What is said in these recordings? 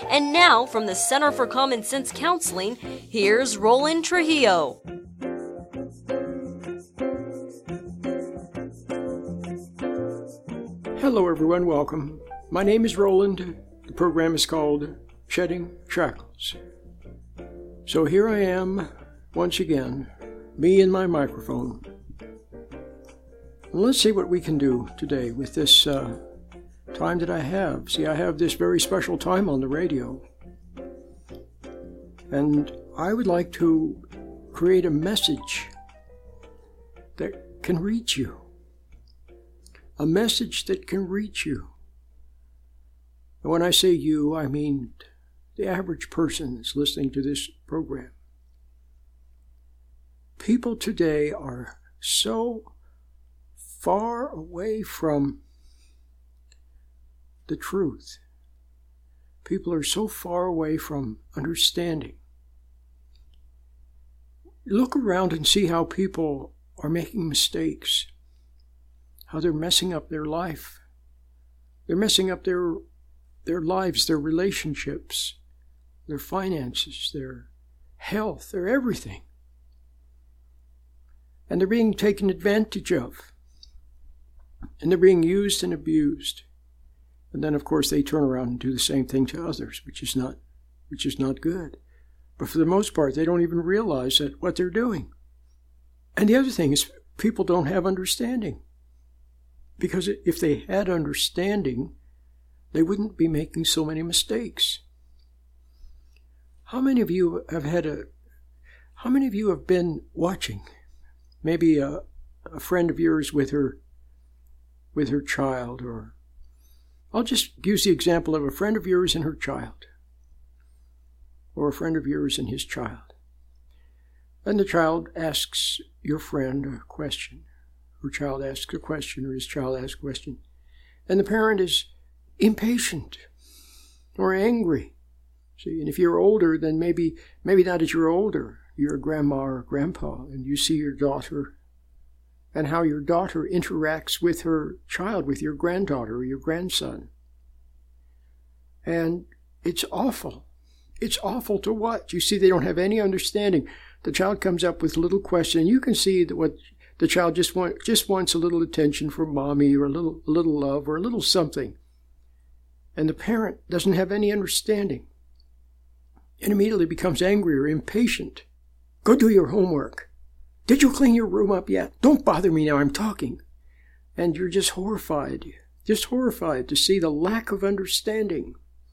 And now, from the Center for Common Sense Counseling, here's Roland Trujillo. Hello everyone, welcome. My name is Roland. The program is called Shedding Shackles. So here I am, once again, me and my microphone. And let's see what we can do today with this time that I have. See, I have this very special time on the radio. And I would like to create a message that can reach you. A message that can reach you. And when I say you, I mean the average person that's listening to this program. People today are so far away from the truth. People are so far away from understanding. Look around and see how people are making mistakes, how they're messing up their life. They're messing up their lives, their relationships, their finances, their health, their everything. And they're being taken advantage of. And they're being used and abused. And then, of course, they turn around and do the same thing to others, which is not good. But for the most part, they don't even realize that what they're doing. And the other thing is, people don't have understanding. Because if they had understanding, they wouldn't be making so many mistakes. How many of you have been watching? Maybe a friend of yours with her child, or I'll just use the example of a friend of yours and her child, or a friend of yours and his child. And the child asks your friend a question. Her child asks a question, or his child asks a question. And the parent is impatient or angry. See, and if you're older, then maybe not as you're older. You're a grandma or a grandpa, and you see your daughter and how your daughter interacts with her child, with your granddaughter or your grandson. And it's awful. It's awful to watch. You see, they don't have any understanding. The child comes up with a little question, and you can see that what the child just wants a little attention from mommy, or a little love, or a little something. And the parent doesn't have any understanding and immediately becomes angry or impatient. Go do your homework. Did you clean your room up yet? Don't bother me now, I'm talking. And you're just horrified to see the lack of understanding.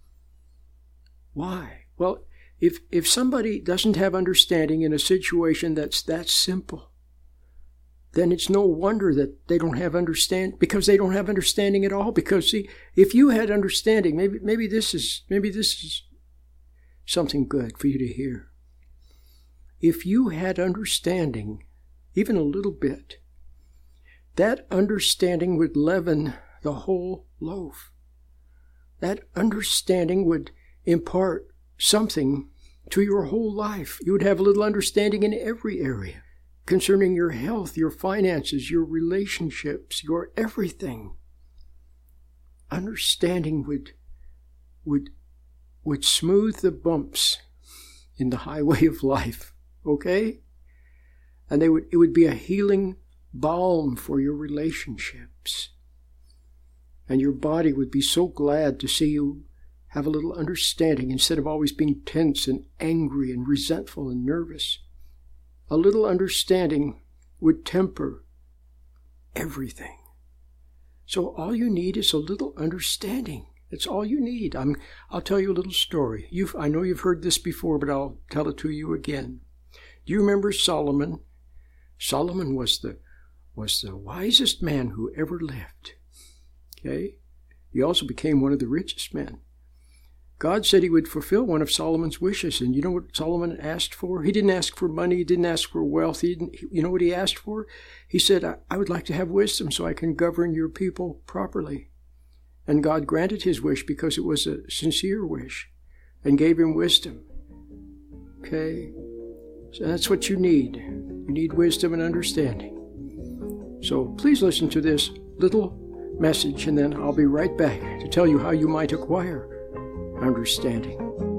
Why? Well, if somebody doesn't have understanding in a situation that's that simple, then it's no wonder that they don't have understanding, because they don't have understanding at all. Because see, if you had understanding, maybe this is something good for you to hear. If you had understanding, even a little bit, that understanding would leaven the whole loaf. That understanding would impart something to your whole life. You would have a little understanding in every area concerning your health, your finances, your relationships, your everything. Understanding would smooth the bumps in the highway of life, okay? And it would be a healing balm for your relationships. And your body would be so glad to see you have a little understanding instead of always being tense and angry and resentful and nervous. A little understanding would temper everything. So all you need is a little understanding. That's all you need. I'll tell you a little story. I know you've heard this before, but I'll tell it to you again. Do you remember Solomon? Solomon was the wisest man who ever lived. Okay? He also became one of the richest men. God said he would fulfill one of Solomon's wishes. And you know what Solomon asked for? He didn't ask for money. He didn't ask for wealth. You know what he asked for? He said, I would like to have wisdom so I can govern your people properly. And God granted his wish because it was a sincere wish and gave him wisdom. Okay? So that's what you need. You need wisdom and understanding. So please listen to this little message, and then I'll be right back to tell you how you might acquire understanding.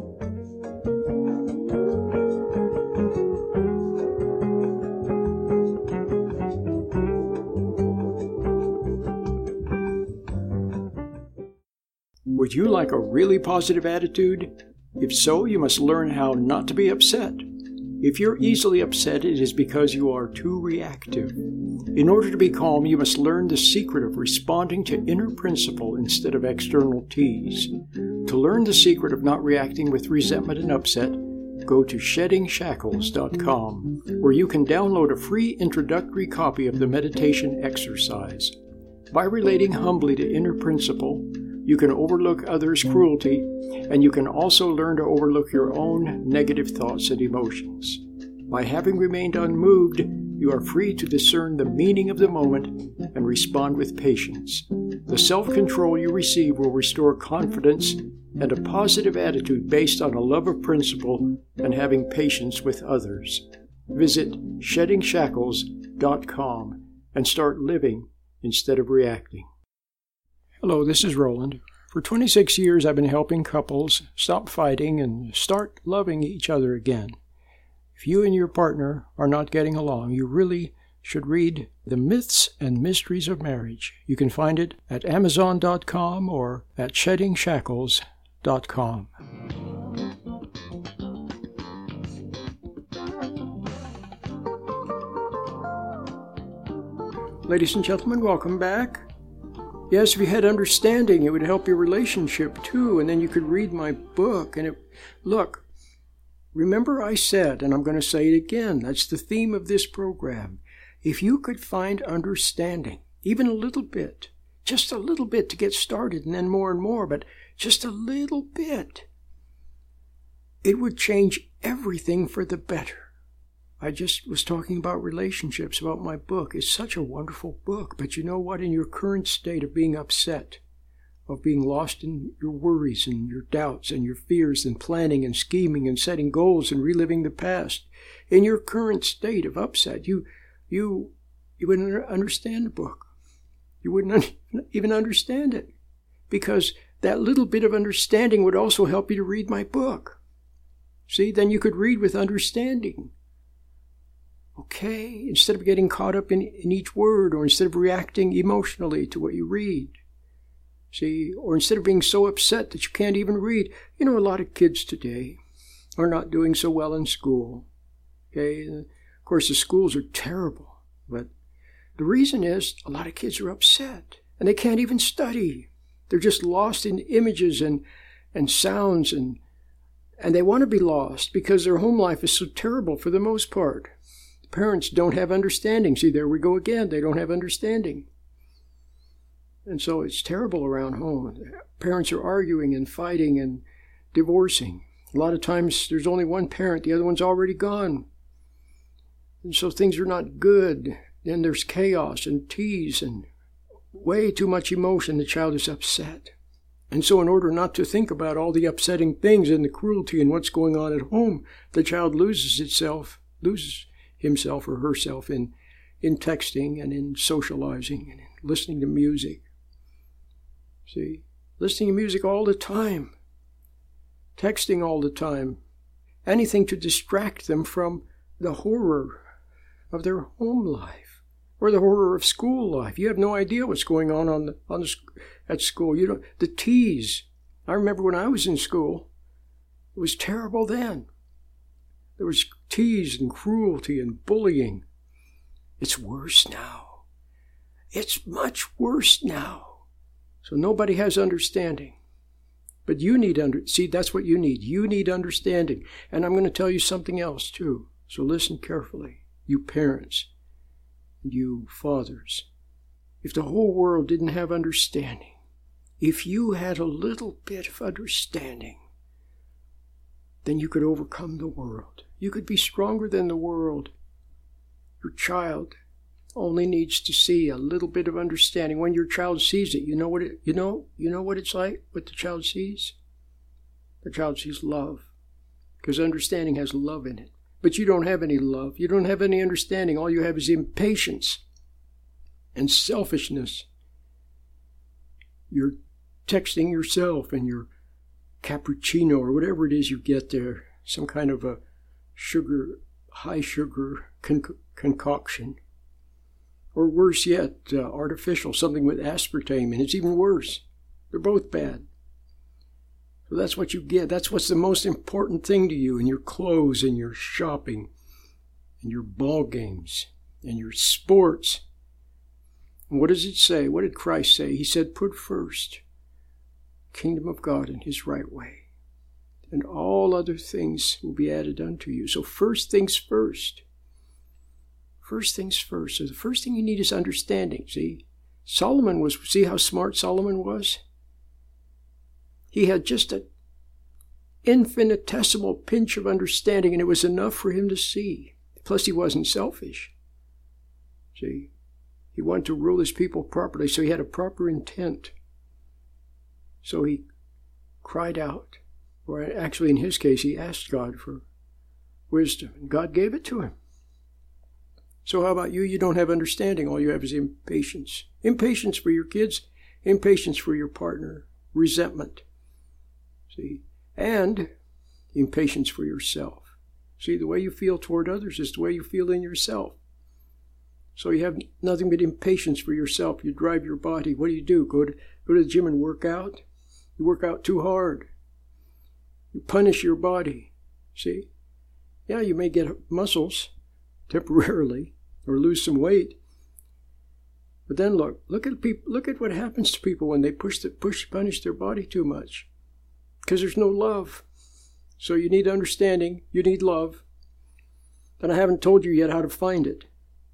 Would you like a really positive attitude? If so, you must learn how not to be upset. If you're easily upset, it is because you are too reactive. In order to be calm, you must learn the secret of responding to inner principle instead of external tease. To learn the secret of not reacting with resentment and upset, go to SheddingShackles.com, where you can download a free introductory copy of the meditation exercise. By relating humbly to inner principle, you can overlook others' cruelty, and you can also learn to overlook your own negative thoughts and emotions. By having remained unmoved, you are free to discern the meaning of the moment and respond with patience. The self-control you receive will restore confidence and a positive attitude based on a love of principle and having patience with others. Visit SheddingShackles.com and start living instead of reacting. Hello, this is Roland. For 26 years, I've been helping couples stop fighting and start loving each other again. If you and your partner are not getting along, you really should read The Myths and Mysteries of Marriage. You can find it at Amazon.com or at SheddingShackles.com. Ladies and gentlemen, welcome back. Yes, if you had understanding, it would help your relationship too, and then you could read my book. Look, remember I said, and I'm going to say it again, that's the theme of this program. If you could find understanding, even a little bit, just a little bit to get started, and then more and more, but just a little bit, it would change everything for the better. I just was talking about relationships, about my book. It's such a wonderful book, but you know what? In your current state of being upset, of being lost in your worries and your doubts and your fears and planning and scheming and setting goals and reliving the past, in your current state of upset, you wouldn't understand the book. You wouldn't even understand it, because that little bit of understanding would also help you to read my book. See, then you could read with understanding. Okay, instead of getting caught up in each word, or instead of reacting emotionally to what you read. See, or instead of being so upset that you can't even read. You know, a lot of kids today are not doing so well in school. Okay, of course the schools are terrible, but the reason is a lot of kids are upset and they can't even study. They're just lost in images and sounds, and they want to be lost because their home life is so terrible for the most part. Parents don't have understanding. See, there we go again. They don't have understanding. And so it's terrible around home. Parents are arguing and fighting and divorcing. A lot of times there's only one parent. The other one's already gone. And so things are not good. Then there's chaos and tease and way too much emotion. The child is upset. And so in order not to think about all the upsetting things and the cruelty and what's going on at home, the child loses himself or herself in texting and in socializing and in listening to music. See, listening to music all the time, texting all the time, anything to distract them from the horror of their home life or the horror of school life. You have no idea what's going on at school. You know, the tease. I remember when I was in school, it was terrible then. There was tease and cruelty and bullying. It's worse now. It's much worse now. So nobody has understanding. But you need see, that's what you need. You need understanding. And I'm going to tell you something else too. So listen carefully, you parents, and you fathers. If the whole world didn't have understanding, if you had a little bit of understanding, then you could overcome the world. You could be stronger than the world. Your child only needs to see a little bit of understanding. When your child sees it, you know what it's like, what the child sees? The child sees love, because understanding has love in it. But you don't have any love. You don't have any understanding. All you have is impatience and selfishness. You're texting yourself and you're cappuccino or whatever it is you get there, some kind of a high sugar concoction. Or worse yet, artificial, something with aspartame, and it's even worse. They're both bad. So that's what you get. That's what's the most important thing to you in your clothes and your shopping and your ball games and your sports. And what does it say? What did Christ say? He said, put first kingdom of God in his right way, and all other things will be added unto you. So first things first. First things first. So the first thing you need is understanding. See how smart Solomon was? He had just an infinitesimal pinch of understanding, and it was enough for him to see. Plus, he wasn't selfish. See, he wanted to rule his people properly, so he had a proper intent. So he cried out, or actually in his case, he asked God for wisdom, and God gave it to him. So how about you? You don't have understanding. All you have is impatience. Impatience for your kids, impatience for your partner, resentment. See, and impatience for yourself. See, the way you feel toward others is the way you feel in yourself. So you have nothing but impatience for yourself. You drive your body. What do? Go to the gym and work out? You work out too hard. You punish your body. See? Yeah, you may get muscles temporarily or lose some weight. But then look at what happens to people when they punish their body too much. Because there's no love. So you need understanding, you need love. And I haven't told you yet how to find it.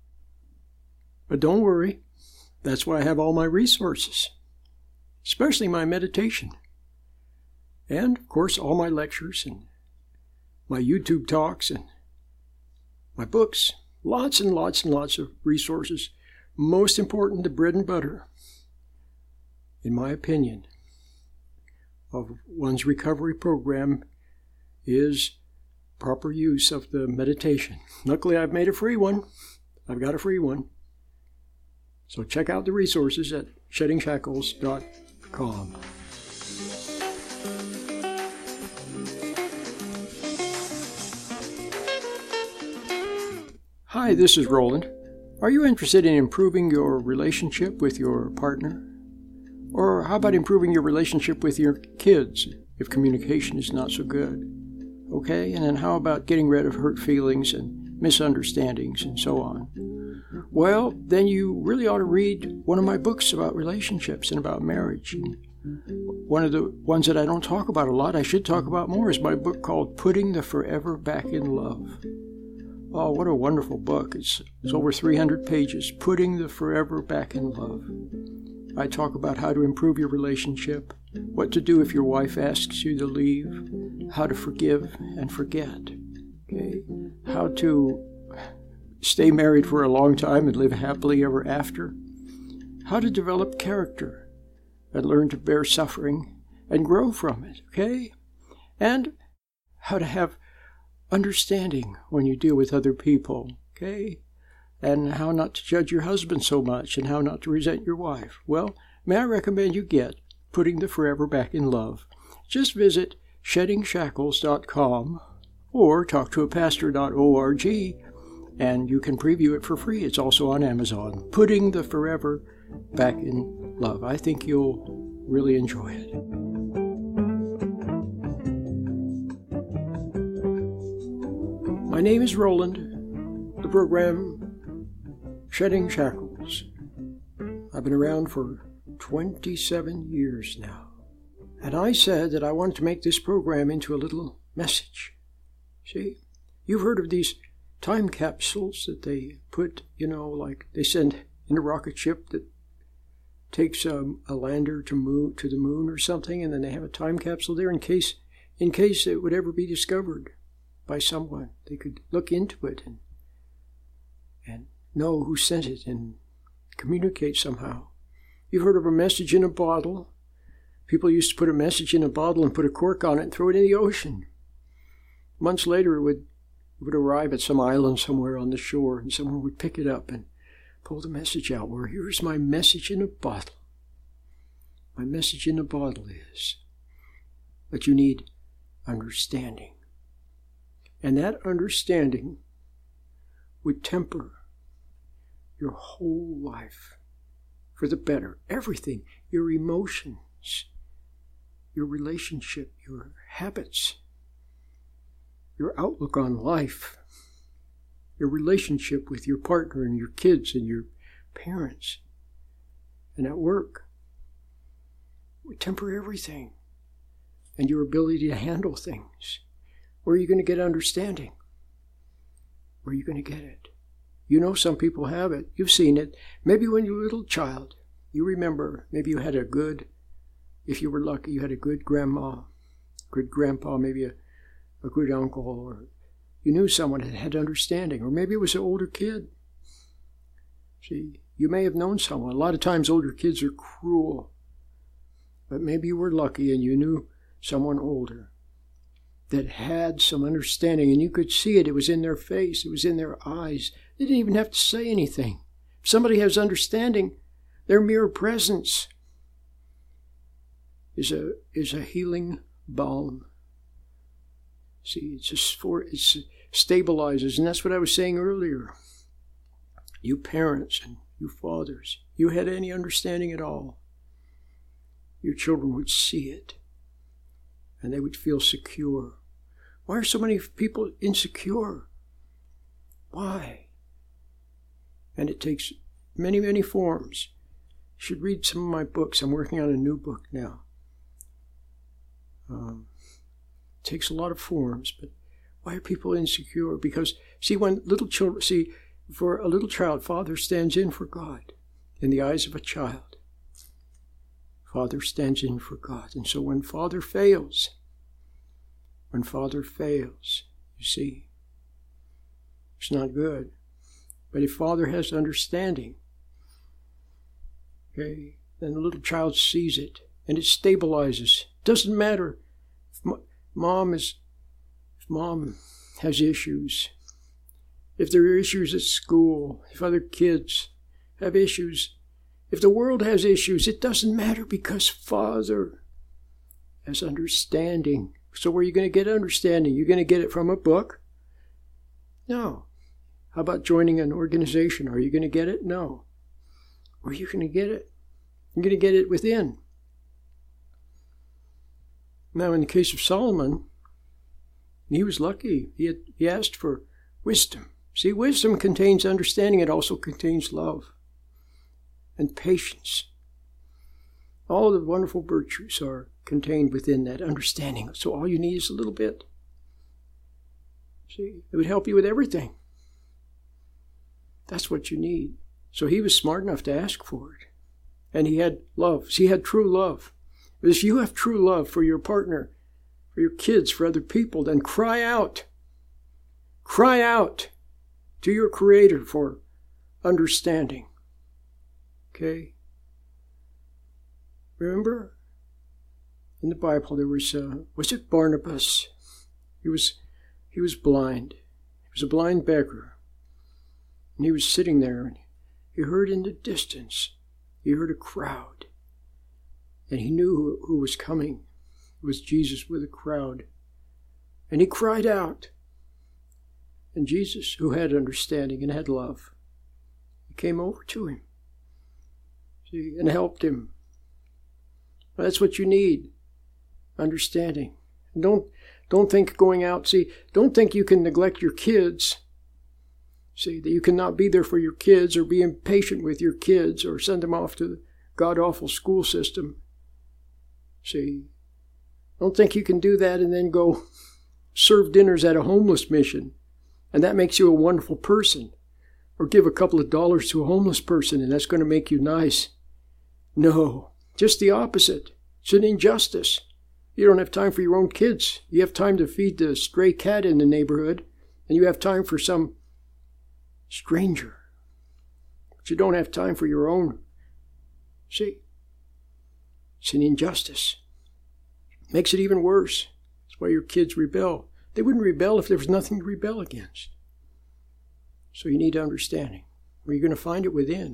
But don't worry, that's why I have all my resources, especially my meditation. And, of course, all my lectures and my YouTube talks and my books. Lots and lots and lots of resources. Most important, the bread and butter, in my opinion, of one's recovery program is proper use of the meditation. Luckily, I've made a free one. I've got a free one. So check out the resources at SheddingShackles.com. Hi, this is Roland. Are you interested in improving your relationship with your partner? Or how about improving your relationship with your kids if communication is not so good? Okay, and then how about getting rid of hurt feelings and misunderstandings and so on? Well, then you really ought to read one of my books about relationships and about marriage. And one of the ones that I don't talk about a lot, I should talk about more, is my book called Putting the Forever Back in Love. Oh, what a wonderful book. It's over 300 pages, Putting the Forever Back in Love. I talk about how to improve your relationship, what to do if your wife asks you to leave, how to forgive and forget, okay? How to stay married for a long time and live happily ever after, how to develop character and learn to bear suffering and grow from it, okay? And how to have understanding when you deal with other people, okay? And how not to judge your husband so much and how not to resent your wife. Well, may I recommend you get Putting the Forever Back in Love. Just visit SheddingShackles.com or talktoapastor.org and you can preview it for free. It's also on Amazon. Putting the Forever Back in Love. I think you'll really enjoy it. My name is Roland. The program Shedding Shackles. I've been around for 27 years now. And I said that I wanted to make this program into a little message. See, you've heard of these time capsules that they put, like they send in a rocket ship that takes a lander to the moon or something, and then they have a time capsule there in case it would ever be discovered by someone. They could look into it and know who sent it and communicate somehow. You've heard of a message in a bottle. People used to put a message in a bottle and put a cork on it and throw it in the ocean. Months later, it would arrive at some island somewhere on the shore, and someone would pick it up and pull the message out. Well, here's my message in a bottle. My message in a bottle is, But you need understanding. And that understanding would temper your whole life for the better. Everything, your emotions, your relationship, your habits, your outlook on life, your relationship with your partner and your kids and your parents, and at work. We temper everything. And your ability to handle things. Where are you going to get understanding? Where are you going to get it? You know some people have it. You've seen it. Maybe when you were a little child, you remember, maybe you had a good, if you were lucky, you had a good grandma, good grandpa, maybe a good uncle, or you knew someone that had understanding, or maybe it was an older kid. See, you may have known someone. A lot of times older kids are cruel. But maybe you were lucky and you knew someone older that had some understanding, and you could see it. It was in their face. It was in their eyes. They didn't even have to say anything. If somebody has understanding, their mere presence is a healing balm. See, it stabilizes, and that's what I was saying earlier. You parents and you fathers, you had any understanding at all, your children would see it. And they would feel secure. Why are so many people insecure? Why? And it takes many, many forms. You should read some of my books. I'm working on a new book now. It takes a lot of forms, but why are people insecure? Because, for a little child, Father stands in for God in the eyes of a child. Father stands in for God. And so when Father fails, you see, it's not good. But if Father has understanding, okay, then the little child sees it and it stabilizes. Doesn't matter if mom has issues, if there are issues at school, if other kids have issues. If the world has issues, it doesn't matter because Father has understanding. So where are you going to get understanding? You're going to get it from a book? No. How about joining an organization? Are you going to get it? No. Where are you going to get it? You're going to get it within. Now, in the case of Solomon, he was lucky. He asked for wisdom. See, wisdom contains understanding. It also contains love and patience. All the wonderful virtues are contained within that understanding. So all you need is a little bit. See, it would help you with everything. That's what you need. So he was smart enough to ask for it. And he had love. See, he had true love. But if you have true love for your partner, for your kids, for other people, then cry out. Cry out to your Creator for understanding. Okay? Remember? In the Bible there was it Barnabas? He was blind. He was a blind beggar. And he was sitting there and he heard in the distance, he heard a crowd. And he knew who was coming. It was Jesus with a crowd. And he cried out. And Jesus, who had understanding and had love, he came over to him. See, and helped him. Well, that's what you need. Understanding. And don't think going out. See, don't think you can neglect your kids. See, that you cannot be there for your kids or be impatient with your kids or send them off to the god-awful school system. See, don't think you can do that and then go serve dinners at a homeless mission and that makes you a wonderful person. Or give a couple of dollars to a homeless person and that's going to make you nice. No, just the opposite. It's an injustice. You don't have time for your own kids. You have time to feed the stray cat in the neighborhood and you have time for some stranger. But you don't have time for your own. See, it's an injustice. It makes it even worse. That's why your kids rebel. They wouldn't rebel if there was nothing to rebel against. So you need understanding. Or you're going to find it within.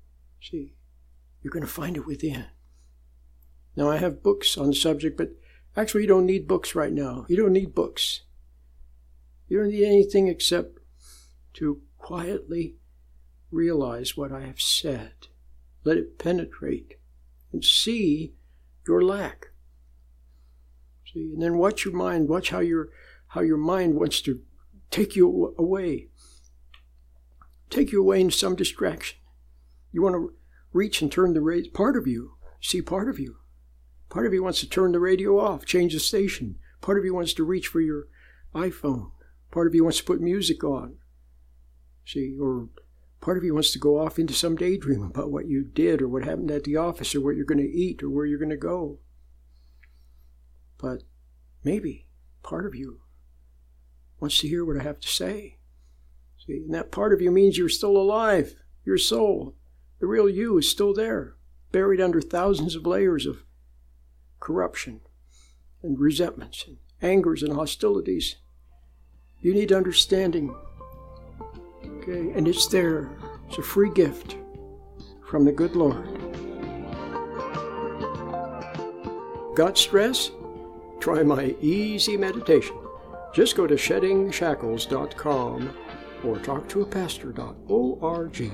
See, you're going to find it within. Now I have books on the subject, but Actually, you don't need books right now. You don't need books. You don't need anything except to quietly realize what I have said. Let it penetrate and see your lack. See, and then watch your mind. Watch how your mind wants to take you away. Take you away in some distraction. You want to reach and turn the radio. Part of you. See, part of you. Part of you wants to turn the radio off, change the station. Part of you wants to reach for your iPhone. Part of you wants to put music on. See, or part of you wants to go off into some daydream about what you did or what happened at the office or what you're going to eat or where you're going to go. But maybe part of you wants to hear what I have to say. See, and that part of you means you're still alive. Your soul, the real you, is still there, buried under thousands of layers of corruption and resentments and angers and hostilities. You need understanding. Okay, and it's there. It's a free gift from the good Lord. Got stress? Try my easy meditation. Just go to sheddingshackles.com or talktoapastor.org.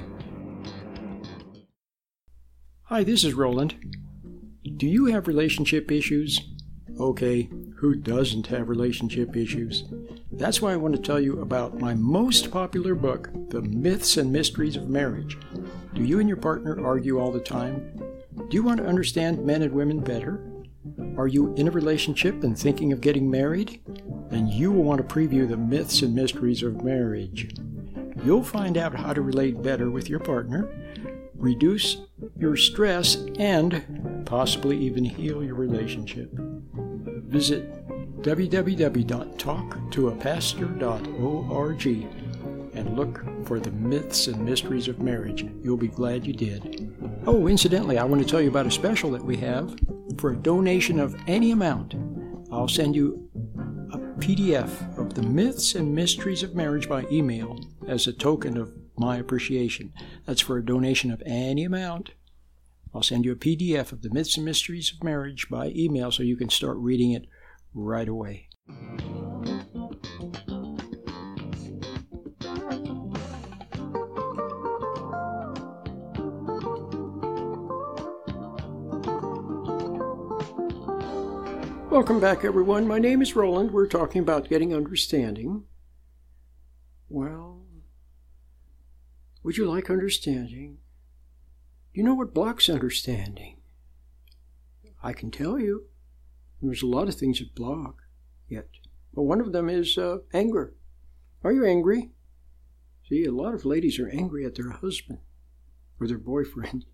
Hi, this is Roland. Do you have relationship issues? Okay, who doesn't have relationship issues? That's why I want to tell you about my most popular book, The Myths and Mysteries of Marriage. Do you and your partner argue all the time? Do you want to understand men and women better? Are you in a relationship and thinking of getting married? Then you will want to preview The Myths and Mysteries of Marriage. You'll find out how to relate better with your partner, reduce your stress, and possibly even heal your relationship. Visit www.talktoapastor.org and look for The Myths and Mysteries of Marriage. You'll be glad you did. Oh, incidentally, I want to tell you about a special that we have. For a donation of any amount, I'll send you a PDF of The Myths and Mysteries of Marriage by email as a token of my appreciation. That's for a donation of any amount. I'll send you a PDF of The Myths and Mysteries of Marriage by email so you can start reading it right away. Welcome back, everyone. My name is Roland. We're talking about getting understanding. Well, would you like understanding? You know what blocks understanding? I can tell you. There's a lot of things that block yet. But one of them is anger. Are you angry? See, a lot of ladies are angry at their husband or their boyfriend.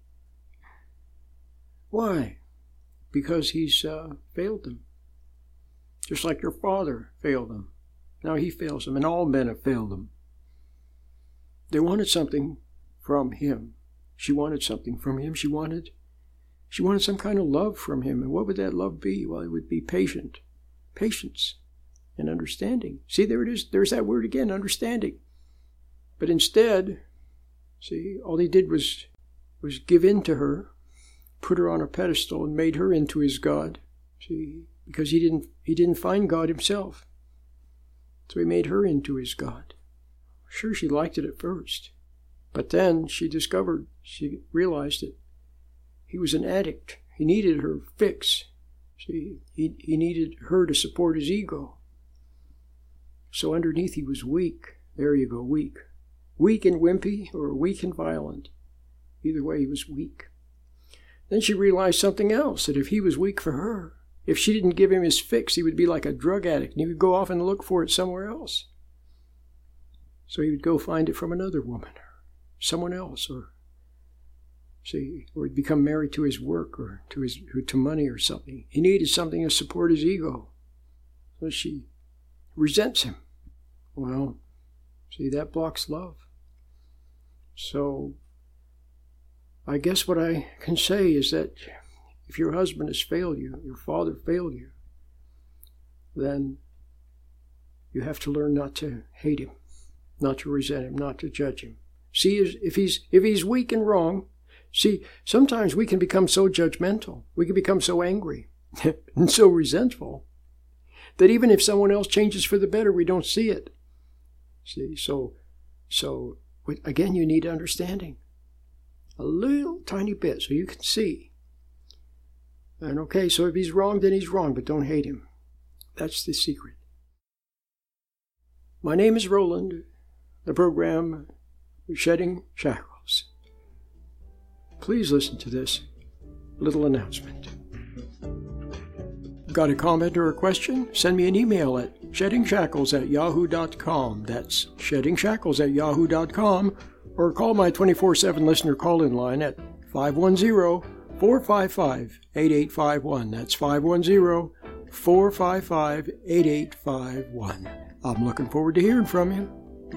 Why? Because he's failed them. Just like your father failed them. Now he fails them, and all men have failed them. They wanted something from him. She wanted something from him. She wanted some kind of love from him. And what would that love be? Well, it would be patience and understanding. See, there it is. There's that word again, understanding. But instead, see, all he did was give in to her, put her on a pedestal, and made her into his God. See, because he didn't find God himself. So he made her into his God. Sure, she liked it at first. But then she realized that he was an addict. He needed her fix. See, he needed her to support his ego. So underneath he was weak. There you go, weak. Weak and wimpy, or weak and violent. Either way, he was weak. Then she realized something else, that if he was weak for her, if she didn't give him his fix, he would be like a drug addict, and he would go off and look for it somewhere else. So he would go find it from another woman, or someone else, or he'd become married to his work, or to money or something. He needed something to support his ego. So she resents him. Well, see, that blocks love. So I guess what I can say is that if your husband has failed you, your father failed you, then you have to learn not to hate him, not to resent him, not to judge him. See, if he's weak and wrong, see, sometimes we can become so judgmental. We can become so angry. and so resentful that even if someone else changes for the better, we don't see it. See, so again, you need understanding. A little tiny bit so you can see. And okay, so if he's wrong, then he's wrong, but don't hate him. That's the secret. My name is Roland. The program is Shedding Shackles. Please listen to this little announcement. Got a comment or a question? Send me an email at sheddingshackles@yahoo.com. That's sheddingshackles@yahoo.com. Or call my 24/7 listener call-in line at 510-455-8851. That's 510-455-8851. I'm looking forward to hearing from you.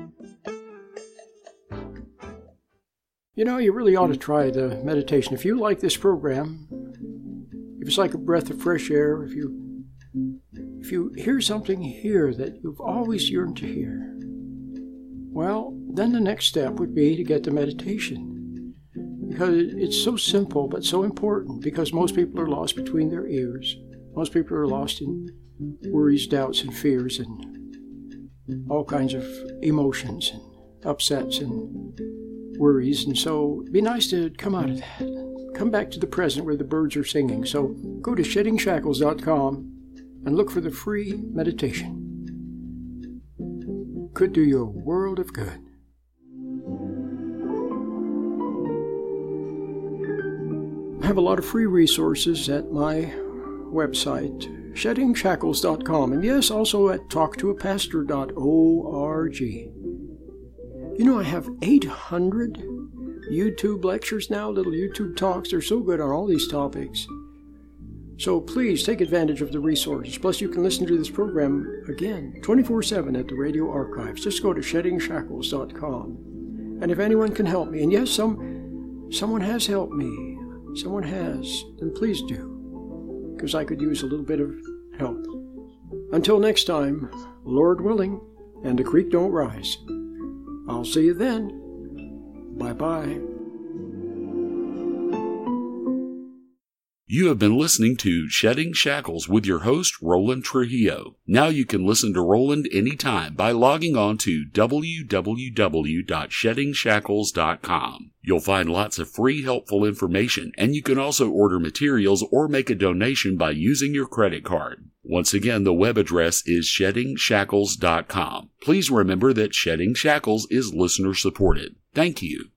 You know, you really ought to try the meditation. If you like this program, if it's like a breath of fresh air, if you hear something here that you've always yearned to hear, well, then the next step would be to get the meditation. Because it's so simple but so important, because most people are lost between their ears. Most people are lost in worries, doubts, and fears, and all kinds of emotions and upsets and worries. And so it'd be nice to come out of that. Come back to the present where the birds are singing. So go to sheddingshackles.com and look for the free meditation. Could do you a world of good. I have a lot of free resources at my website, sheddingshackles.com, and yes, also at talktoapastor.org. You know, I have 800 YouTube lectures now, little YouTube talks. They're so good on all these topics. So please take advantage of the resources. Plus, you can listen to this program again 24/7 at the radio archives. Just go to sheddingshackles.com. And if anyone can help me, and yes, someone has helped me, someone has, then please do, because I could use a little bit of help. Until next time, Lord willing, and the creek don't rise. I'll see you then. Bye-bye. You have been listening to Shedding Shackles with your host, Roland Trujillo. Now you can listen to Roland anytime by logging on to www.sheddingshackles.com. You'll find lots of free, helpful information, and you can also order materials or make a donation by using your credit card. Once again, the web address is sheddingshackles.com. Please remember that Shedding Shackles is listener-supported. Thank you.